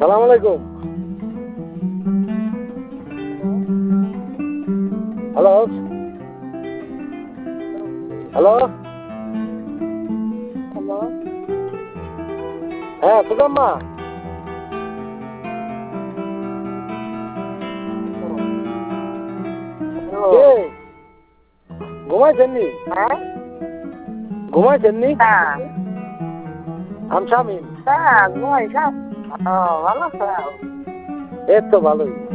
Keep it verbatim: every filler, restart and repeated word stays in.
সালাম আলাইকুম। Hello hello hello. হ্যাঁ সুদাম্মা, কে ঘুমাইছেন নি? হ্যাঁ ঘুমাইছেন নি? হ্যাঁ আমি শামিম। হ্যাঁ ঘুমাই সব। ও ভালো আছো? এই তো ভালোই।